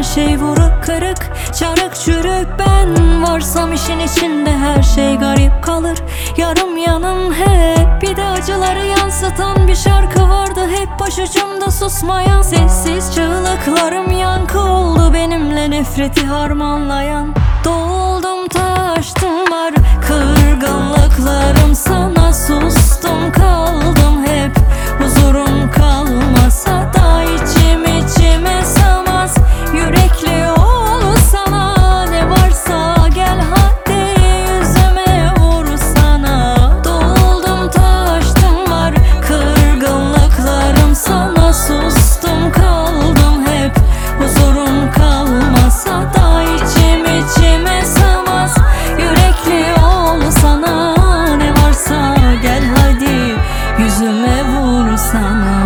şey vuruk kırık, çarık çürük ben varsam işin içinde her şey garip kalır. Yarım yanım hep, bir de acıları yansıtan bir şarkı vardı hep başucumda susmayan. Sessiz çığlıklarım yankı oldu benimle nefreti harmanlayan. Doldum taştım var kırgınlıklarım sana, sustum kaldım hep. Huzurum kalmasa da içim içime sığmaz. Yürekli ol sana, ne varsa gel hadi yüzüme vur sana. Doldum taştım var kırgınlıklarım sana, sustum kaldım hep. Huzurum kalmasa da içim içime sığmaz. Yürekli ol sana, ne varsa gel hadi yüzüme vur sana.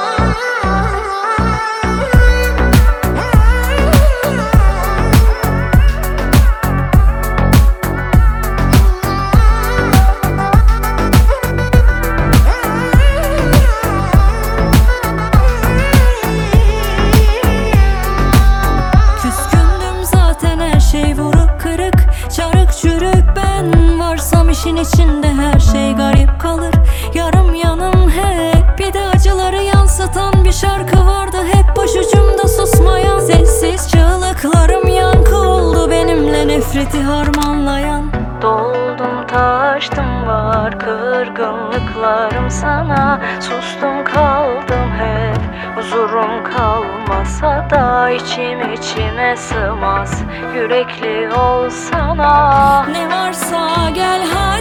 Küskündüm zaten her şey vuruk kırık, çarık çürük ben varsam işin içinde her şey garip kalır. Yarım yanım hep, bir de acıları yansıtan bir şarkı vardı hep başucumda susmayan. Sessiz çığlıklarım yankı oldu benimle nefreti harmanlayan. Doldum taştım var kırgınlıklarım sana, sustum kaldım hep. Huzurum kalmasa da içim içime sığmaz. Yürekli ol sana, ne varsa gel hadi